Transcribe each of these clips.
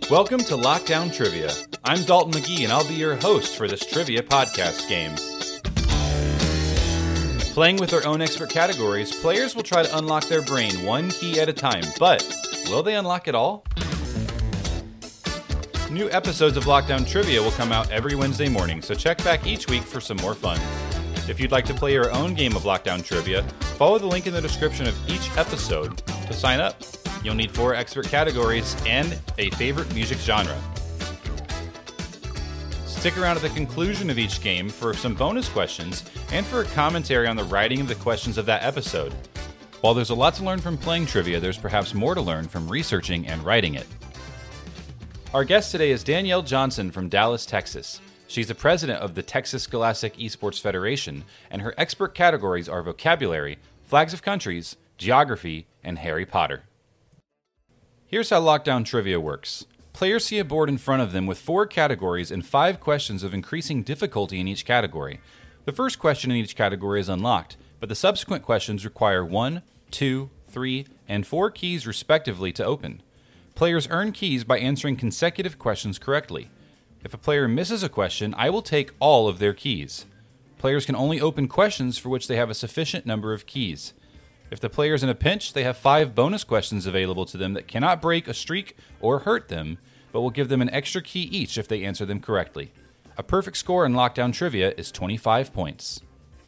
Welcome to Lockdown Trivia. I'm Dalton McGee, and I'll be your host for this trivia podcast game. Playing with their own expert categories, players will try to unlock their brain one key at a time, but will they unlock it all? New episodes of Lockdown Trivia will come out every Wednesday morning, so check back each week for some more fun. If you'd like to play your own game of Lockdown Trivia, follow the link in the description of each episode to sign up. You'll need 4 expert categories and a favorite music genre. Stick around at the conclusion of each game for some bonus questions and for a commentary on the writing of the questions of that episode. While there's a lot to learn from playing trivia, there's perhaps more to learn from researching and writing it. Our guest today is Danielle Johnson from Dallas, Texas. She's the president of the Texas Scholastic Esports Federation, and her expert categories are vocabulary, flags of countries, geography, and Harry Potter. Here's how Lockdown Trivia works. Players see a board in front of them with 4 categories and 5 questions of increasing difficulty in each category. The first question in each category is unlocked, but the subsequent questions require 1, 2, 3, and 4 keys respectively to open. Players earn keys by answering consecutive questions correctly. If a player misses a question, I will take all of their keys. Players can only open questions for which they have a sufficient number of keys. If the player is in a pinch, they have 5 bonus questions available to them that cannot break a streak or hurt them, but will give them an extra key each if they answer them correctly. A perfect score in Lockdown Trivia is 25 points.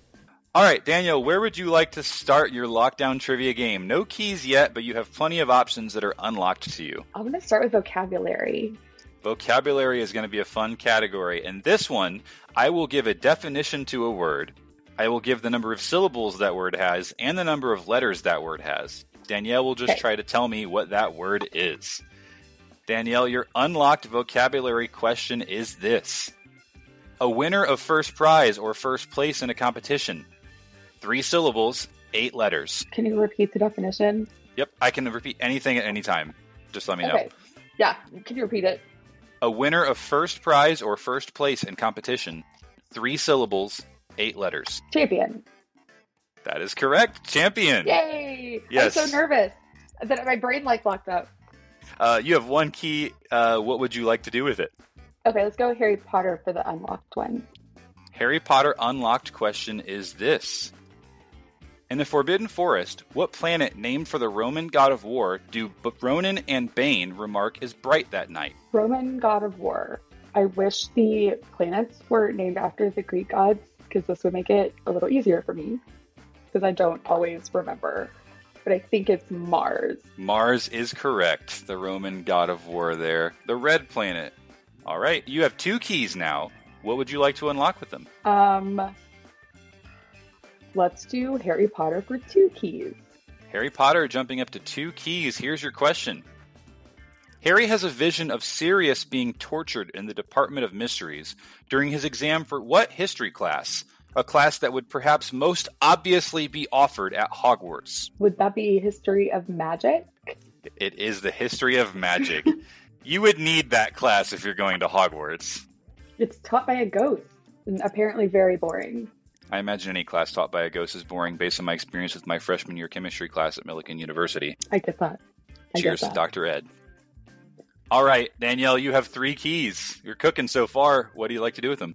All right, Danielle, where would you like to start your Lockdown Trivia game? No keys yet, but you have plenty of options that are unlocked to you. I'm going to start with vocabulary. Vocabulary is going to be a fun category. And this one, I will give a definition to a word. I will give the number of syllables that word has and the number of letters that word has. Danielle will just try to tell me what that word is. Danielle, your unlocked vocabulary question is this. A winner of first prize or first place in a competition. 3 syllables, 8 letters. Can you repeat the definition? Yep, I can repeat anything at any time. Just let me know. Yeah, can you repeat it? A winner of first prize or first place in competition. 3 syllables, 8 letters. Champion. That is correct. Champion. Yay! Yes. I'm so nervous that my brain locked up. You have 1 key. What would you like to do with it? Okay, let's go with Harry Potter for the unlocked one. Harry Potter unlocked question is this. In the Forbidden Forest, what planet named for the Roman god of war do Ronan and Bane remark is bright that night? Roman god of war. I wish the planets were named after the Greek gods, because this would make it a little easier for me, because I don't always remember. But I think it's Mars. Mars is correct. The Roman god of war there. The red planet. All right. You have 2 keys now. What would you like to unlock with them? Let's do Harry Potter for 2 keys. Harry Potter jumping up to 2 keys. Here's your question. Harry has a vision of Sirius being tortured in the Department of Mysteries during his exam for what history class? A class that would perhaps most obviously be offered at Hogwarts. Would that be History of Magic? It is the History of Magic. You would need that class if you're going to Hogwarts. It's taught by a ghost, and apparently very boring. I imagine any class taught by a ghost is boring based on my experience with my freshman year chemistry class at Millikan University. I get that. Cheers to Dr. Ed. All right, Danielle, you have 3 keys. You're cooking so far. What do you like to do with them?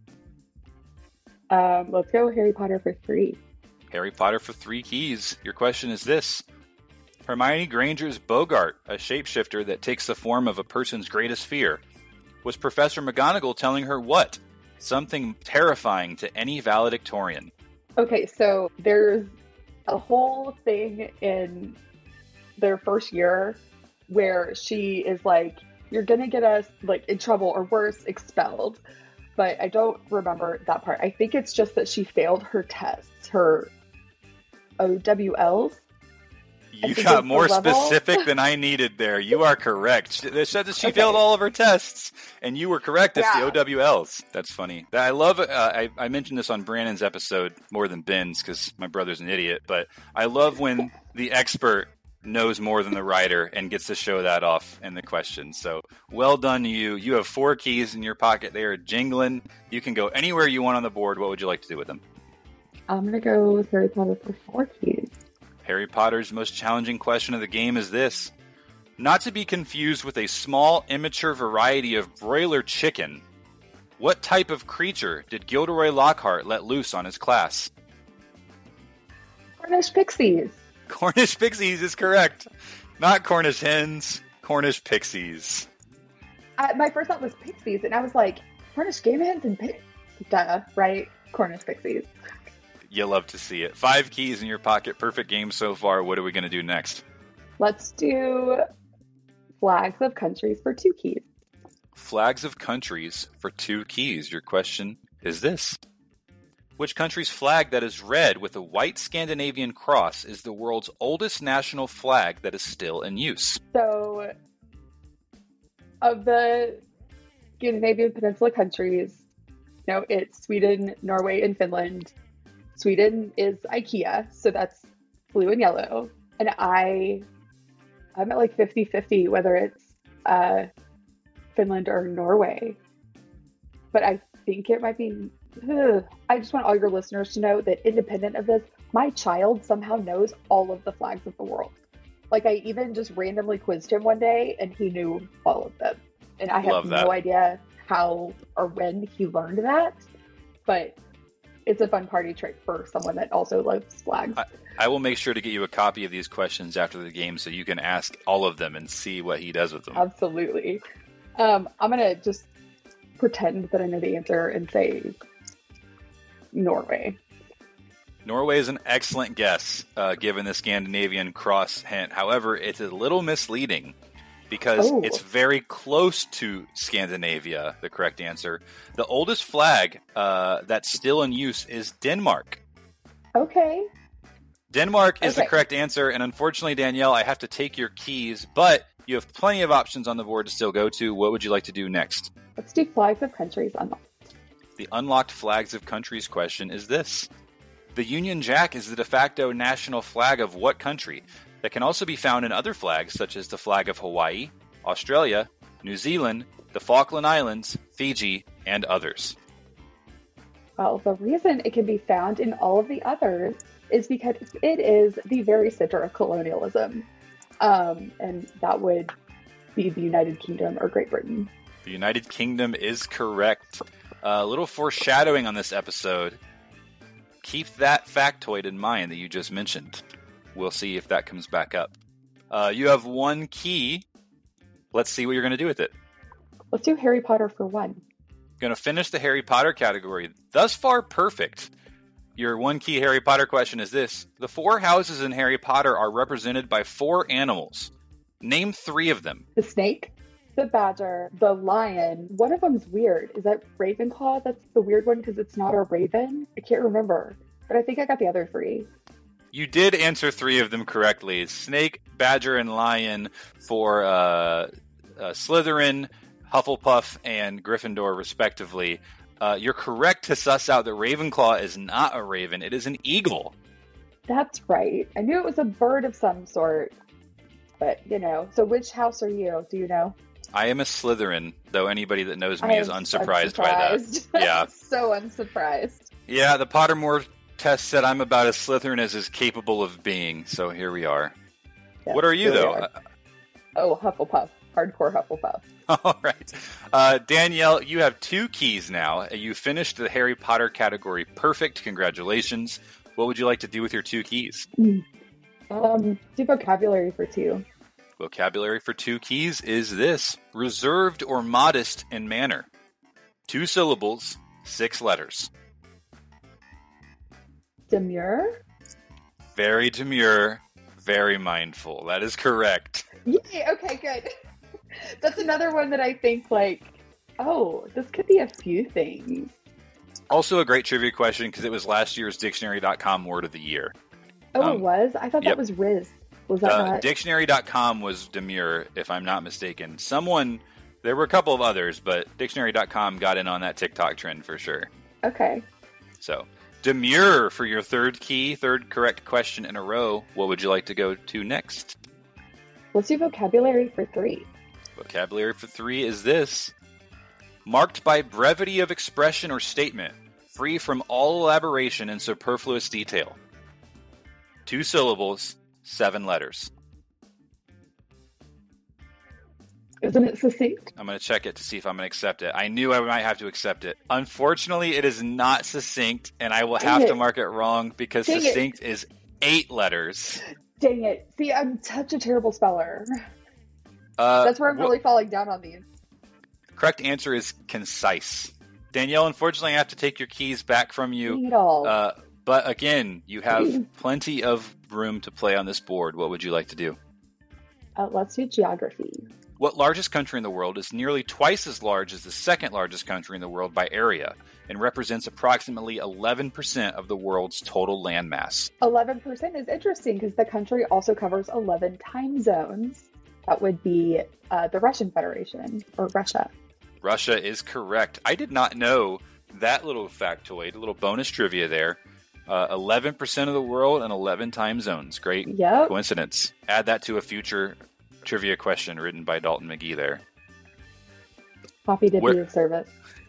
Let's go Harry Potter for 3. Harry Potter for 3 keys. Your question is this. Hermione Granger's Bogart, a shapeshifter that takes the form of a person's greatest fear, was Professor McGonagall telling her what? Something terrifying to any valedictorian. Okay, so there's a whole thing in their first year where she is like, you're gonna get us like in trouble or worse, expelled. But I don't remember that part. I think it's just that she failed her tests, her OWLs. You got more specific than I needed there. You are correct. It said that she failed all of her tests, and you were correct. It's the OWLs. That's funny. I love it. I mentioned this on Brandon's episode more than Ben's because my brother's an idiot, but I love when the expert knows more than the writer and gets to show that off in the question. So well done to you. You have 4 keys in your pocket. They are jingling. You can go anywhere you want on the board. What would you like to do with them? I'm going to go with Harry Potter for 4 keys. Harry Potter's most challenging question of the game is this. Not to be confused with a small, immature variety of broiler chicken. What type of creature did Gilderoy Lockhart let loose on his class? Cornish pixies. Cornish pixies is correct. Not Cornish hens, Cornish pixies. My first thought was pixies, and I was like, Cornish game hens and pixies. Duh, right? Cornish pixies. You love to see it. 5 keys in your pocket. Perfect game so far. What are we going to do next? Let's do flags of countries for 2 keys. Flags of countries for 2 keys. Your question is this. Which country's flag that is red with a white Scandinavian cross is the world's oldest national flag that is still in use? So, of the Scandinavian Peninsula countries, it's Sweden, Norway, and Finland. Sweden is IKEA, so that's blue and yellow. And I'm at like 50-50 whether it's Finland or Norway. But I think it might be... I just want all your listeners to know that independent of this, my child somehow knows all of the flags of the world. Like, I even just randomly quizzed him one day, and he knew all of them. And I have no idea how or when he learned that, but it's a fun party trick for someone that also loves flags. I will make sure to get you a copy of these questions after the game so you can ask all of them and see what he does with them. Absolutely. I'm going to just pretend that I know the answer and say Norway. Norway is an excellent guess, given the Scandinavian cross hint. However, it's a little misleading because it's very close to Scandinavia, the correct answer. The oldest flag that's still in use is Denmark. Okay. Denmark is the correct answer, and unfortunately, Danielle, I have to take your keys, but you have plenty of options on the board to still go to. What would you like to do next? Let's do flags of countries unlocked. The unlocked flags of countries question is this. The Union Jack is the de facto national flag of what country that can also be found in other flags such as the flag of Hawaii, Australia, New Zealand, the Falkland Islands, Fiji, and others? Well, the reason it can be found in all of the others is because it is the very center of colonialism. And that would be the United Kingdom or Great Britain. The United Kingdom is correct. A little foreshadowing on this episode. Keep that factoid in mind that you just mentioned. We'll see if that comes back up. You have 1 key. Let's see what you're going to do with it. Let's do Harry Potter for 1. Going to finish the Harry Potter category. Thus far, perfect. Your 1 key Harry Potter question is this. The 4 houses in Harry Potter are represented by 4 animals. Name 3 of them. The snake, the badger, the lion. One of them's weird. Is that Ravenclaw? That's the weird one because it's not a raven. I can't remember. But I think I got the other 3. You did answer 3 of them correctly. Snake, badger, and lion for Slytherin, Hufflepuff, and Gryffindor, respectively. You're correct to suss out that Ravenclaw is not a raven. It is an eagle. That's right. I knew it was a bird of some sort. But, so which house are you? Do you know? I am a Slytherin, though anybody that knows me is unsurprised by that. Yeah. So unsurprised. Yeah, the Pottermore test said I'm about as Slytherin as is capable of being, so here we are. Yeah, what are you, though? Hufflepuff. Hardcore Hufflepuff. All right. Danielle, you have 2 keys now. You finished the Harry Potter category perfect. Congratulations. What would you like to do with your 2 keys? Do vocabulary for 2. Vocabulary for 2 keys is this. Reserved or modest in manner. 2 syllables, 6 letters. Demure? Very demure, very mindful. That is correct. Yay, okay, good. That's another one that I think this could be a few things. Also a great trivia question because it was last year's Dictionary.com word of the year. Oh, it was? I thought that was Riz. Was that not? Dictionary.com was demure, if I'm not mistaken. There were a couple of others, but Dictionary.com got in on that TikTok trend for sure. Okay. So, demure for your 3rd key, 3rd correct question in a row. What would you like to go to next? Let's do vocabulary for 3. Vocabulary for 3 is this. Marked by brevity of expression or statement, free from all elaboration and superfluous detail. 2 syllables, 7 letters. Isn't it succinct? I'm going to check it to see if I'm going to accept it. I knew I might have to accept it. Unfortunately, it is not succinct, and I will have to mark it wrong because succinct is 8 letters. Dang it. See, I'm such a terrible speller. That's where I'm really falling down on these. Correct answer is concise. Danielle, unfortunately, I have to take your keys back from you. But again, you have plenty of room to play on this board. What would you like to do? Let's do geography. What largest country in the world is nearly twice as large as the second largest country in the world by area and represents approximately 11% of the world's total landmass? 11% is interesting because the country also covers 11 time zones. That would be the Russian Federation, or Russia. Russia is correct. I did not know that little factoid, a little bonus trivia there. 11% of the world and 11 time zones. Great coincidence. Add that to a future trivia question written by Dalton McGee there. Happy to be of service.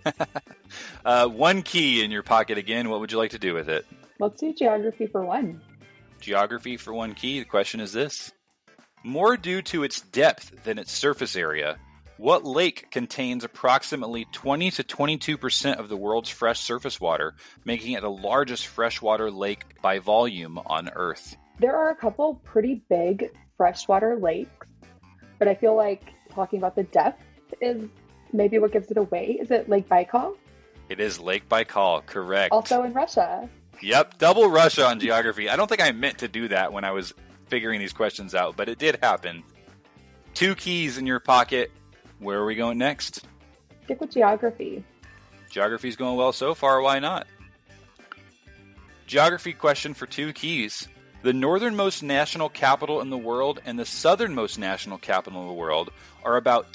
1 key in your pocket again. What would you like to do with it? Let's do geography for 1. Geography for 1 key. The question is this. More due to its depth than its surface area, what lake contains approximately 20 to 22% of the world's fresh surface water, making it the largest freshwater lake by volume on Earth? There are a couple pretty big freshwater lakes, but I feel like talking about the depth is maybe what gives it away. Is it Lake Baikal? It is Lake Baikal, correct. Also in Russia. Yep, double Russia on geography. I don't think I meant to do that when I was figuring these questions out, but it did happen. 2 keys in your pocket. Where are we going next? Stick with geography. Geography's going well so far, why not? Geography question for 2 keys. The northernmost national capital in the world and the southernmost national capital in the world are about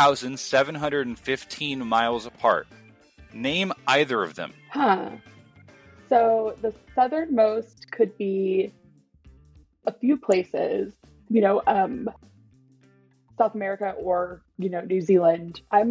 10,715 miles apart. Name either of them. So the southernmost could be a few places, South America or, New Zealand. I'm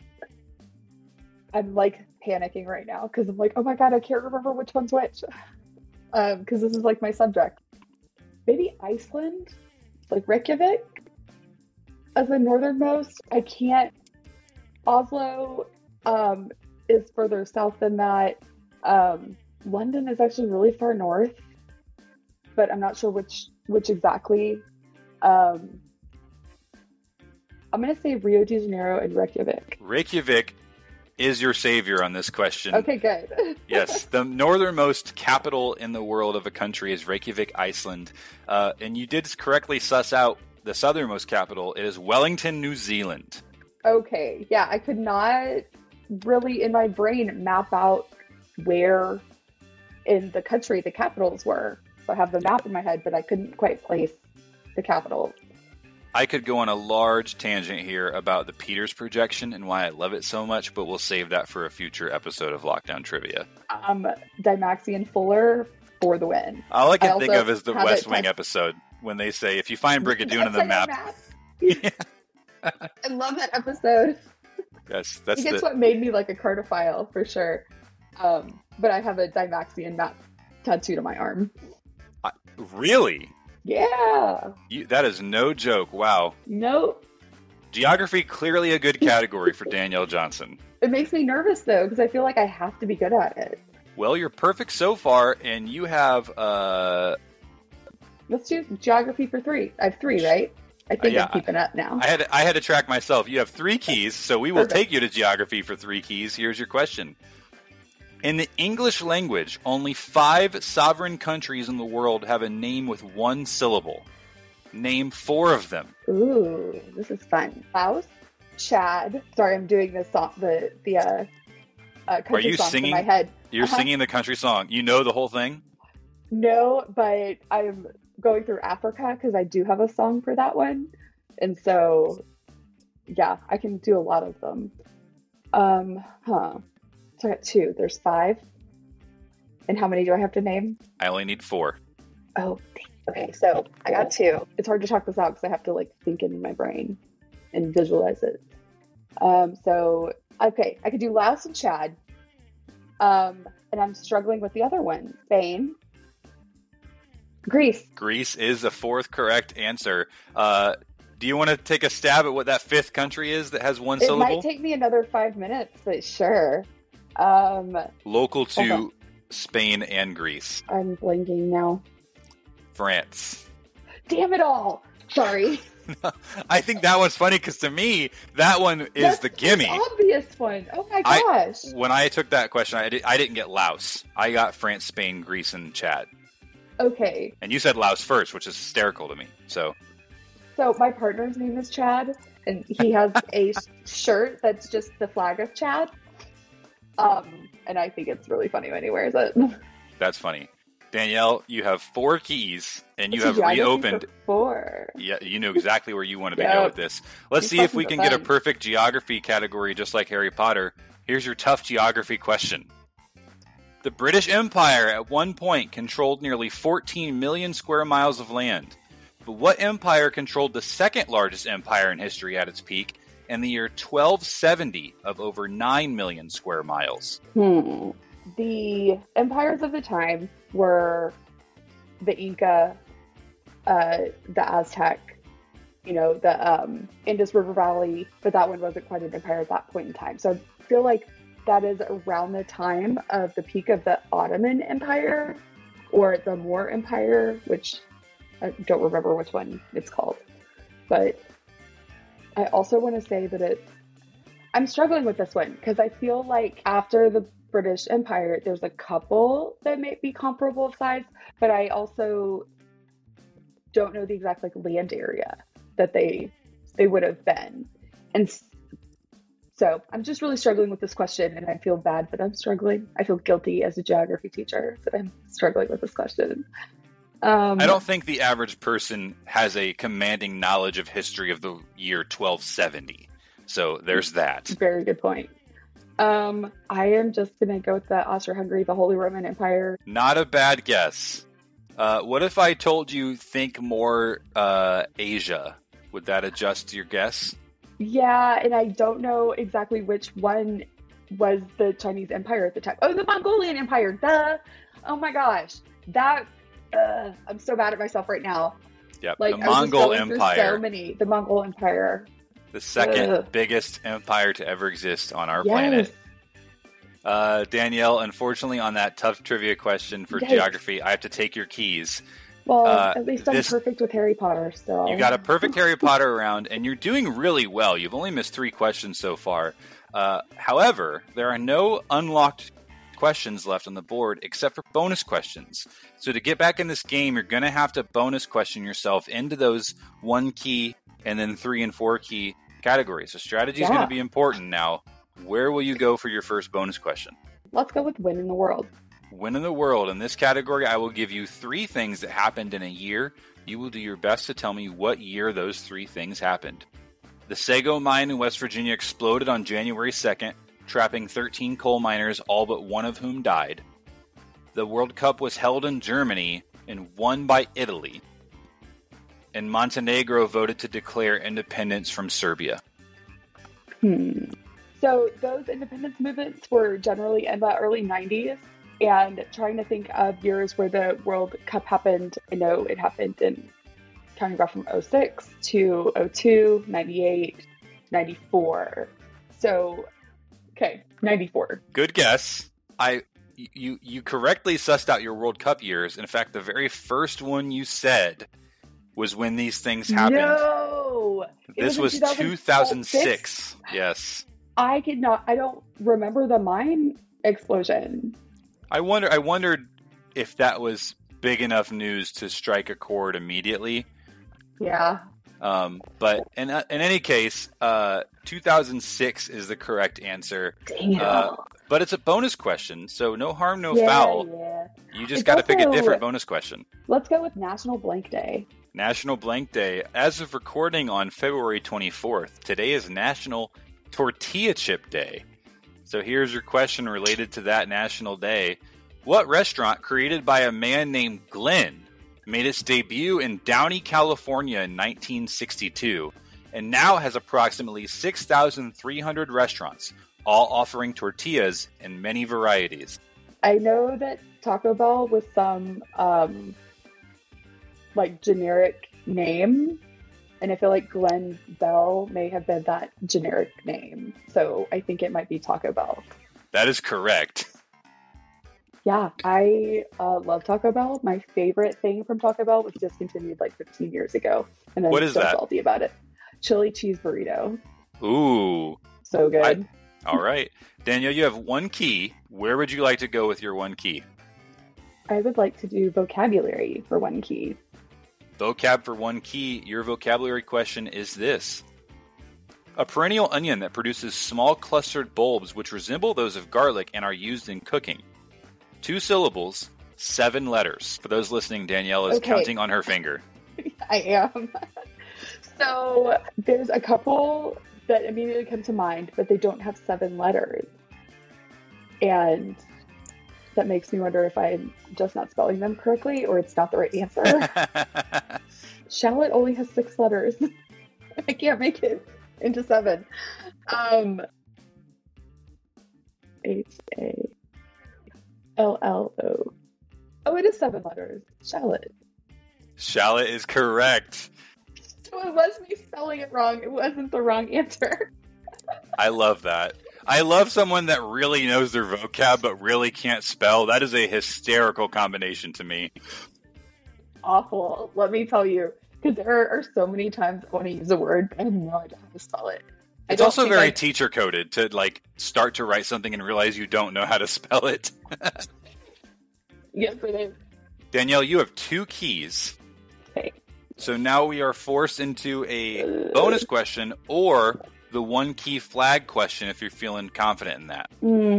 like panicking right now because I'm like, oh my God, I can't remember which one's which. Because this is like my subject. Maybe Iceland, like Reykjavik as the northernmost. I can't. Oslo is further south than that. London is actually really far north, but I'm not sure which exactly. I'm going to say Rio de Janeiro and Reykjavik. Reykjavik is your savior on this question. Okay, good. Yes, the northernmost capital in the world of a country is Reykjavik, Iceland. And you did correctly suss out the southernmost capital. It is Wellington, New Zealand. Okay, yeah, I could not really in my brain map out where in the country the capitals were. So I have the map in my head, but I couldn't quite place the capital. I could go on a large tangent here about the Peters projection and why I love it so much, but we'll save that for a future episode of Lockdown Trivia. Dymaxion Fuller for the win. All I can think of is the West Wing episode when they say, if you find Brigadoon on the map. Yeah. I love that episode. Yes, I think it's what made me like a cardophile for sure. But I have a Dymaxion map tattooed on my arm. Really? Yeah. That is no joke. Wow. Nope. Geography, clearly a good category for Danielle Johnson. It makes me nervous, though, because I feel like I have to be good at it. Well, you're perfect so far, and you have... Let's do geography for 3. I have 3, right? I think I'm keeping up now. I had to track myself. You have 3 keys, so we will take you to geography for 3 keys. Here's your question. In the English language, only 5 sovereign countries in the world have a name with 1 syllable. Name 4 of them. Ooh, this is fun. Laos, Chad. Sorry, I'm doing this song, the country song in my head. You're singing the country song. You know the whole thing? No, but I'm going through Africa because I do have a song for that one. And so, yeah, I can do a lot of them. So I got 2. There's 5. And how many do I have to name? I only need 4. Oh, okay. So I got 2. It's hard to talk this out because I have to like think it in my brain and visualize it. So, okay. I could do Laos and Chad. And I'm struggling with the other one. Spain. Greece. Greece is the 4th correct answer. Do you want to take a stab at what that fifth country is that has one It syllable? might take me another 5 minutes, but sure. Local hold on. to Spain and Greece. I'm blanking now. France. Damn it all! Sorry. I think that one's funny because to me, that one is That's the gimme. the obvious one. Oh my gosh. When I took that question, I didn't get Laos. I got France, Spain, Greece, and Chad. Okay. And you said Laos first, which is hysterical to me. So My partner's name is Chad, and he has a shirt that's just the flag of Chad. And I think it's really funny when he wears it. that's funny. Danielle, you have 4 keys, and you have Geography reopened. for 4. Yeah, you knew exactly where you wanted to Yep. go with this. Let's These see if we questions can are get a fun. perfect geography category just like Harry Potter. Here's your tough geography question. The British Empire at one point controlled nearly 14 million square miles of land. But what empire controlled the second largest empire in history at its peak in the year 1270 of over 9 million square miles? The empires of the time were the Inca, the Aztec, the Indus River Valley, but that one wasn't quite an empire at that point in time. So I feel like that is around the time of the peak of the Ottoman Empire or the Moor Empire, which I don't remember which one it's called. But I also want to say that I'm struggling with this one because I feel like after the British Empire, there's a couple that may be comparable of size, but I also don't know the exact land area that they would have been. And so I'm just really struggling with this question, and I feel bad that I'm struggling. I feel guilty as a geography teacher that I'm struggling with this question. I don't think the average person has a commanding knowledge of history of the year 1270. So there's that. Very good point. I am just going to go with the Austro-Hungary, the Holy Roman Empire. Not a bad guess. What if I told you think more Asia? Would that adjust your guess? Yeah, and I don't know exactly which one was the Chinese Empire at the time. Oh, the Mongolian Empire. Duh. Oh my gosh. I'm so mad at myself right now. Yep, Like, the I was just Mongol going through Empire. So many. The Mongol Empire. The second biggest empire to ever exist on our planet. Danielle, unfortunately, on that tough trivia question for geography, I have to take your keys. Well, at least I'm perfect with Harry Potter, so... You got a perfect Harry Potter round, and you're doing really well. You've only missed 3 questions so far. However, there are no unlocked questions left on the board except for bonus questions. So to get back in this game, you're going to have to bonus question yourself into those 1 key and then 3 and 4 key categories. So strategy is going to be important. Now, where will you go for your first bonus question? Let's go with When in the World. When in the World. In this category, I will give you 3 things that happened in a year. You will do your best to tell me what year those 3 things happened. The Sago mine in West Virginia exploded on January 2nd, trapping 13 coal miners, all but one of whom died. The World Cup was held in Germany and won by Italy. And Montenegro voted to declare independence from Serbia. So those independence movements were generally in the early 90s, and trying to think of years where the World Cup happened, I know it happened in counting back from 06 to 02, 98, 94. So, okay, 94. Good guess. You correctly sussed out your World Cup years. In fact, the very first one you said was when these things happened. No! This was 2006. Yes. I don't remember the mine explosion. I wondered if that was big enough news to strike a chord immediately. Yeah. But in any case, 2006 is the correct answer. Damn. But it's a bonus question, so no harm, no foul. Yeah. You just got to pick a different bonus question. Let's go with National Blank Day. National Blank Day. As of recording on February 24th, today is National Tortilla Chip Day. So here's your question related to that national day. What restaurant created by a man named Glenn made its debut in Downey, California in 1962 and now has approximately 6,300 restaurants, all offering tortillas in many varieties? I know that Taco Bell with some generic name And I feel like Glen Bell may have been that generic name. So I think it might be Taco Bell. That is correct. Yeah, I love Taco Bell. My favorite thing from Taco Bell was discontinued like 15 years ago. And I'm What is so that? salty about it. Chili cheese burrito. Ooh. So good. All right. Danielle, you have one key. Where would you like to go with your one key? I would like to do vocabulary for one key. Vocab for one key. Your vocabulary question is this. A perennial onion that produces small clustered bulbs which resemble those of garlic and are used in cooking. 2 syllables, 7 letters. For those listening, Danielle is counting on her finger. I am. So there's a couple that immediately come to mind, but they don't have 7 letters. And that makes me wonder if I'm just not spelling them correctly or it's not the right answer. Shallot only has 6 letters. I can't make it into 7. H-A-L-L-O. Oh, it is 7 letters. Shallot. Shallot is correct. So it was me spelling it wrong. It wasn't the wrong answer. I love that. I love someone that really knows their vocab but really can't spell. That is a hysterical combination to me. Awful. Let me tell you. Because there are so many times I want to use a word, but I have no idea how to spell it. It's also very teacher coded to like start to write something and realize you don't know how to spell it. Yes, it is. Danielle, you have 2 keys. Okay. So now we are forced into a bonus question or the one key flag question if you're feeling confident in that.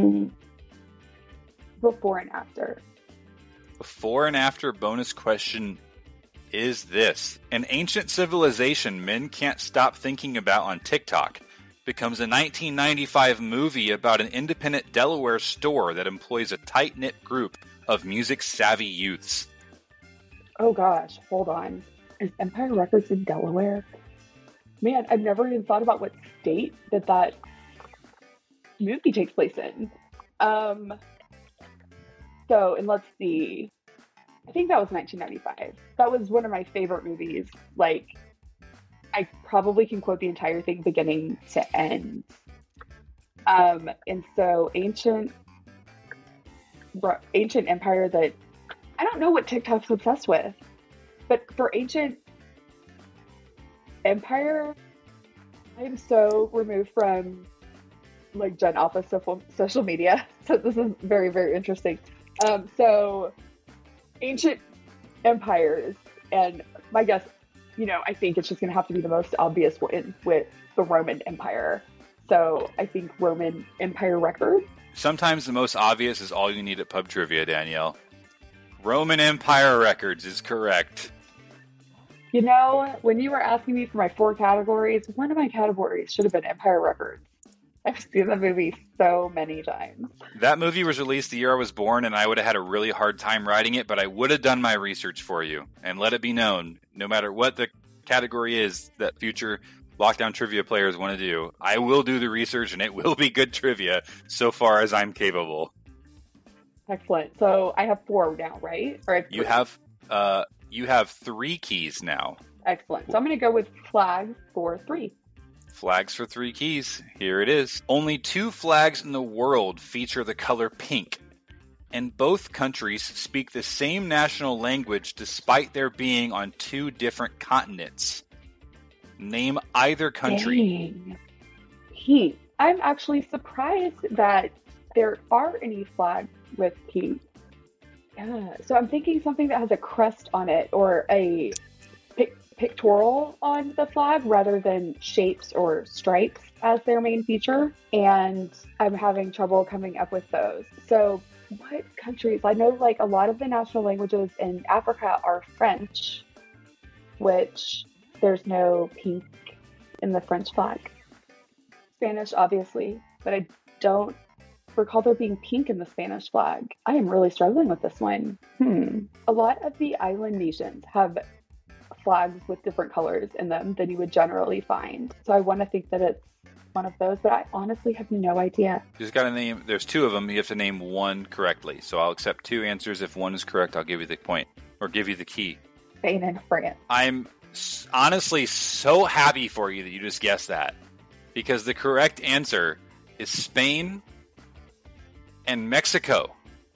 Before and after. Before and after bonus question is this. An ancient civilization men can't stop thinking about on TikTok becomes a 1995 movie about an independent Delaware store that employs a tight-knit group of music-savvy youths. Oh gosh, hold on. Is Empire Records in Delaware? Man, I've never even thought about what state that movie takes place in. And let's see. I think that was 1995. That was one of my favorite movies. Like, I probably can quote the entire thing beginning to end. And so ancient empire that I don't know what TikTok's obsessed with, but for ancient empire, I am so removed from like Gen Alpha social media. So this is very, very interesting. So ancient empires, and my guess, I think it's just going to have to be the most obvious one with the Roman Empire. So I think Roman Empire Records. Sometimes the most obvious is all you need at pub trivia, Danielle. Roman Empire Records is correct. When you were asking me for my 4 categories, one of my categories should have been Empire Records. I've seen the movie so many times. That movie was released the year I was born, and I would have had a really hard time writing it, but I would have done my research for you. And let it be known, no matter what the category is that future Lockdown Trivia players want to do, I will do the research, and it will be good trivia so far as I'm capable. Excellent. So I have 4 now, right? Or you have 3 keys now. Excellent. So I'm going to go with flag for 3. Flags for 3 keys. Here it is. Only 2 flags in the world feature the color pink, and both countries speak the same national language despite their being on 2 different continents. Name either country. Dang. I'm actually surprised that there are any flags with pink. So I'm thinking something that has a crest on it or a pictorial on the flag rather than shapes or stripes as their main feature, and I'm having trouble coming up with those. So what countries? I know like a lot of the national languages in Africa are French, which there's no pink in the French flag. Spanish, obviously, but I don't recall there being pink in the Spanish flag. I am really struggling with this one. A lot of the island nations have flags with different colors in them than you would generally find. So I want to think that it's one of those, but I honestly have no idea. You just got to name, there's 2 of them, you have to name one correctly. So I'll accept 2 answers. If one is correct, I'll give you the point, or give you the key. Spain and France. I'm honestly so happy for you that you just guessed that. Because the correct answer is Spain and Mexico.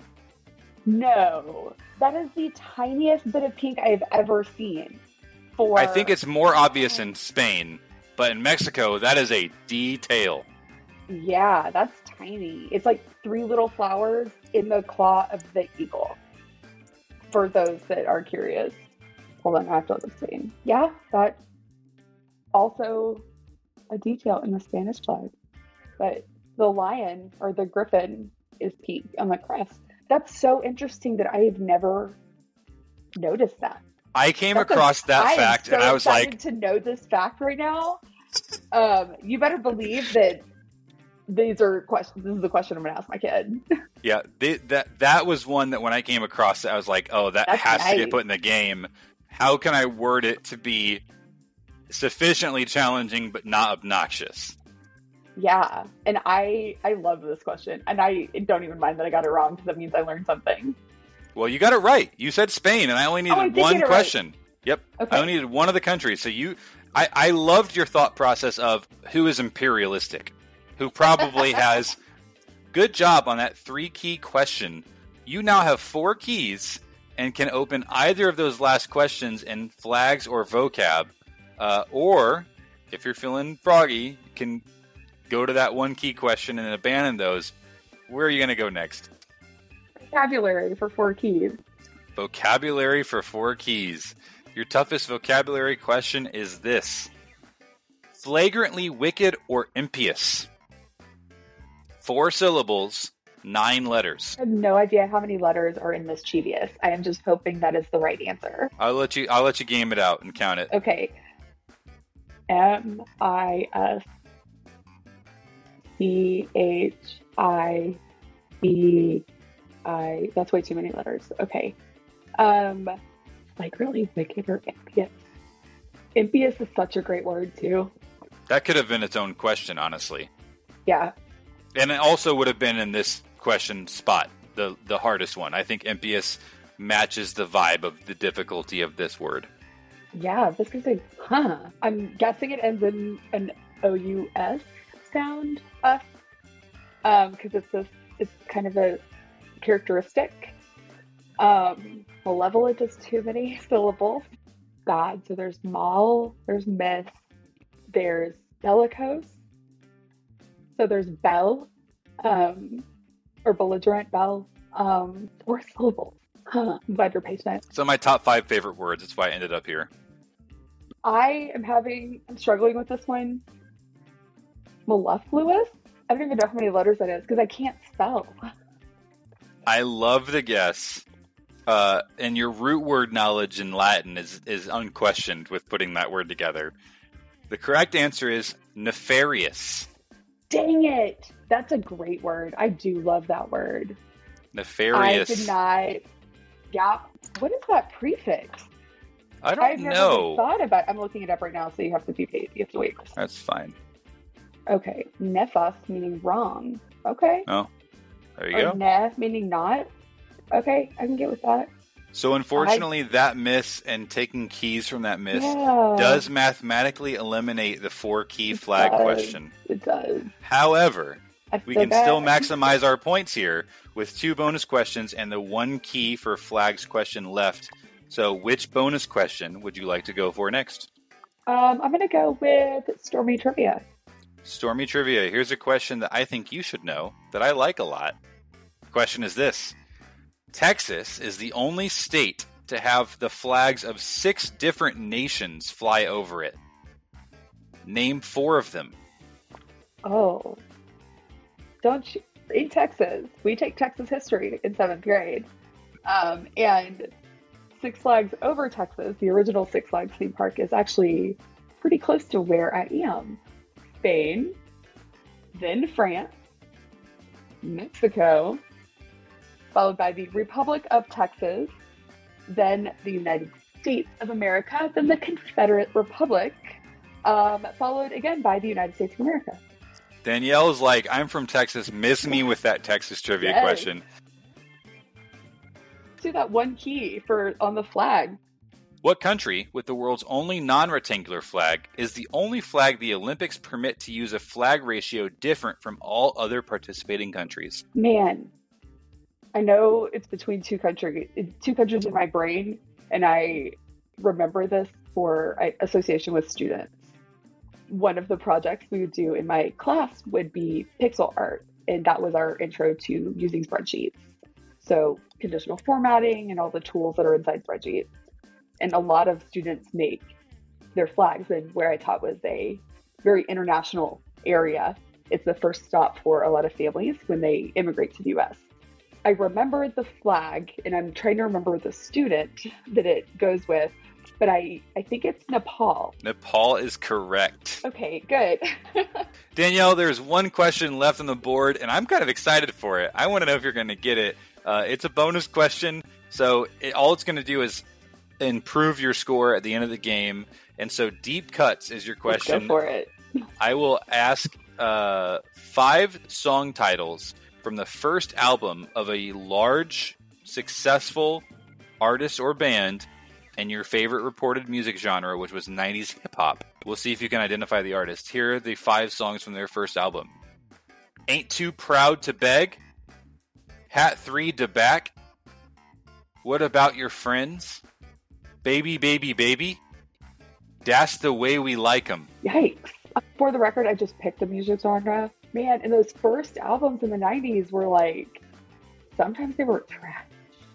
No, that is the tiniest bit of pink I've ever seen. I think it's more obvious in Spain, but in Mexico, that is a detail. Yeah, that's tiny. It's like 3 little flowers in the claw of the eagle. For those that are curious. Hold on, I have to look at Spain. Yeah, that's also a detail in the Spanish flag. But the lion or the griffin is pink on the crest. That's so interesting that I have never noticed that. I came across that fact, and I was like, to know this fact right now. You better believe that these are questions. This is the question I'm going to ask my kid. Yeah, that was one that when I came across it, I was like, oh, that has to get put in the game. How can I word it to be sufficiently challenging but not obnoxious? Yeah, and I love this question, and I don't even mind that I got it wrong because that means I learned something. Well, you got it right. You said Spain, and I only needed one question. Right. Yep, okay. I only needed one of the countries. So I loved your thought process of who is imperialistic, who probably has good job on that 3-key question. You now have 4 keys and can open either of those last questions in flags or vocab, or if you're feeling froggy, you can go to that 1-key question and abandon those. Where are you going to go next? Vocabulary for 4 keys. Vocabulary for 4 keys. Your toughest vocabulary question is this. Flagrantly wicked or impious. 4 syllables, 9 letters. I have no idea how many letters are in mischievous. I am just hoping that is the right answer. I'll let you game it out and count it. Okay. MISCHIEI. That's way too many letters. Okay. Like really wicked or impious. Impious is such a great word too. That could have been its own question, honestly. Yeah. And it also would have been in this question spot, the hardest one. I think impious matches the vibe of the difficulty of this word. Yeah, this is I'm guessing it ends in an O-U-S sound. Because it's kind of a characteristic. Malevolent is too many syllables. God, so there's mal, there's myth, there's bellicose, so there's bell, or belligerent bell, 4 syllables. I'm glad you're patient. So my top 5 favorite words, that's why I ended up here. I'm struggling with this one. Mellifluous? I don't even know how many letters that is because I can't spell. I love the guess. And your root word knowledge in Latin is unquestioned with putting that word together. The correct answer is nefarious. Dang it! That's a great word. I do love that word. Nefarious. I did not. Yeah. What is that prefix? I've never thought about it. I'm looking it up right now, so you have to be paid. You have to wait. That's fine. Okay. Nefas meaning wrong. Okay. Oh, there you go. Ne meaning not. Okay, I can get with that. So unfortunately, that miss and taking keys from that miss does mathematically eliminate the 4-key flag question. It does. However, we can still maximize our points here with 2 bonus questions and the 1 key for flags question left. So which bonus question would you like to go for next? I'm going to go with Stormy Trivia. Stormy Trivia. Here's a question that I think you should know that I like a lot. The question is this. Texas is the only state to have the flags of 6 different nations fly over it. Name 4 of them. Oh. Don't you? In Texas, we take Texas history in 7th grade. And Six Flags Over Texas, the original Six Flags theme park, is actually pretty close to where I am. Spain, then France, Mexico, followed by the Republic of Texas, then the United States of America, then the Confederate Republic, followed again by the United States of America. Danielle's like, I'm from Texas, miss me with that Texas trivia question. Do that 1 key on the flag. What country, with the world's only non-rectangular flag, is the only flag the Olympics permit to use a flag ratio different from all other participating countries? Man, I know it's between two countries in my brain, and I remember this for association with students. One of the projects we would do in my class would be pixel art, and that was our intro to using spreadsheets. So conditional formatting and all the tools that are inside spreadsheets. And a lot of students make their flags, and where I taught was a very international area. It's the first stop for a lot of families when they immigrate to the US. I remember the flag, and I'm trying to remember the student that it goes with, but I think it's Nepal. Nepal is correct. Okay, good. Danielle, there's one question left on the board, and I'm kind of excited for it. I want to know if you're going to get it. It's a bonus question, so all it's going to do is improve your score at the end of the game. And so deep cuts is your question. Let's go for it. I will ask 5 song titles from the first album of a large, successful artist or band and your favorite reported music genre, which was 90s hip-hop. We'll see if you can identify the artist. Here are the 5 songs from their first album. Ain't Too Proud to Beg, Hat 3 to Back, What About Your Friends, Baby, Baby, Baby, That's the Way We Like 'Em. Yikes. For the record, I just picked a music genre. Man, and those first albums in the 90s were like, sometimes they were trash.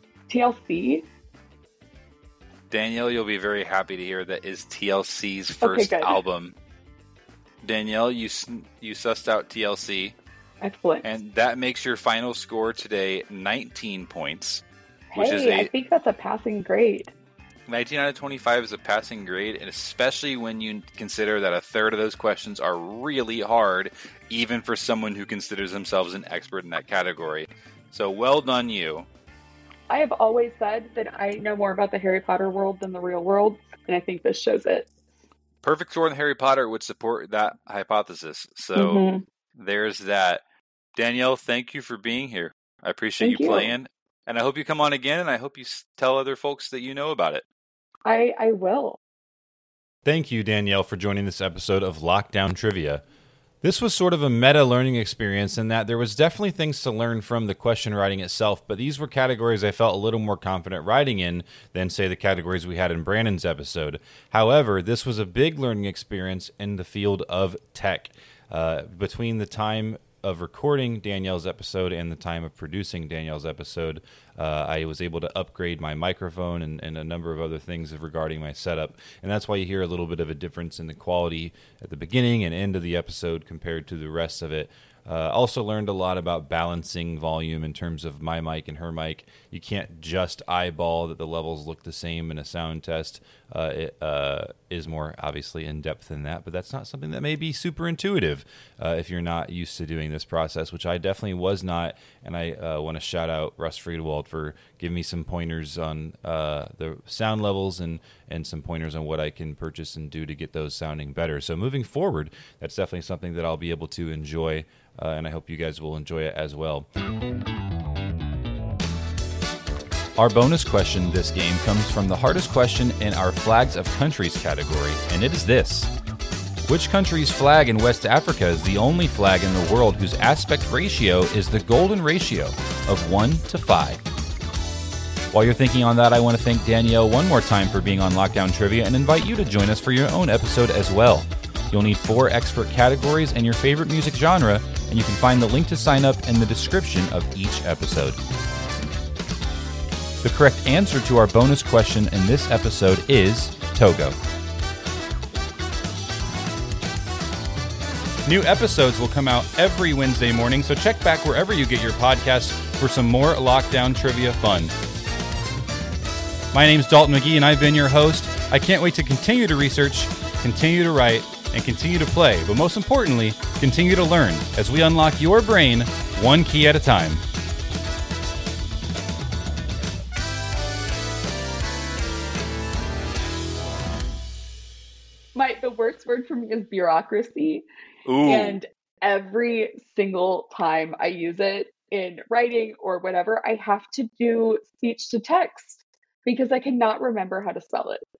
TLC? Danielle, you'll be very happy to hear that is TLC's first album. Danielle, you sussed out TLC. Excellent. And that makes your final score today 19 points. I think that's a passing grade. 19 out of 25 is a passing grade, and especially when you consider that a third of those questions are really hard, even for someone who considers themselves an expert in that category. So well done, you. I have always said that I know more about the Harry Potter world than the real world, and I think this shows it. Perfect score in Harry Potter would support that hypothesis. So there's that. Danielle, thank you for being here. I appreciate you playing, and I hope you come on again, and I hope you tell other folks that you know about it. I will. Thank you, Danielle, for joining this episode of Lockdown Trivia. This was sort of a meta learning experience in that there was definitely things to learn from the question writing itself, but these were categories I felt a little more confident writing in than, say, the categories we had in Brandon's episode. However, this was a big learning experience in the field of tech. Between the time of recording Danielle's episode and the time of producing Danielle's episode, I was able to upgrade my microphone and a number of other things regarding my setup. And that's why you hear a little bit of a difference in the quality at the beginning and end of the episode compared to the rest of it. Also learned a lot about balancing volume in terms of my mic and her mic. You can't just eyeball that the levels look the same in a sound test. It is more obviously in depth than that, but that's not something that may be super intuitive if you're not used to doing this process, which I definitely was not. And I want to shout out Russ Friedewald for giving me some pointers on the sound levels and some pointers on what I can purchase and do to get those sounding better. So moving forward, that's definitely something that I'll be able to enjoy, and I hope you guys will enjoy it as well. Our bonus question this game comes from the hardest question in our Flags of Countries category, and it is this. Which country's flag in West Africa is the only flag in the world whose aspect ratio is the golden ratio of 1 to 5? While you're thinking on that, I want to thank Danielle one more time for being on Lockdown Trivia and invite you to join us for your own episode as well. You'll need 4 expert categories and your favorite music genre, and you can find the link to sign up in the description of each episode. The correct answer to our bonus question in this episode is Togo. New episodes will come out every Wednesday morning, so check back wherever you get your podcasts for some more Lockdown Trivia fun. My name's Dalton McGee, and I've been your host. I can't wait to continue to research, continue to write, and continue to play, but most importantly, continue to learn as we unlock your brain one key at a time. The worst word for me is bureaucracy. Ooh. And every single time I use it in writing or whatever, I have to do speech to text because I cannot remember how to spell it.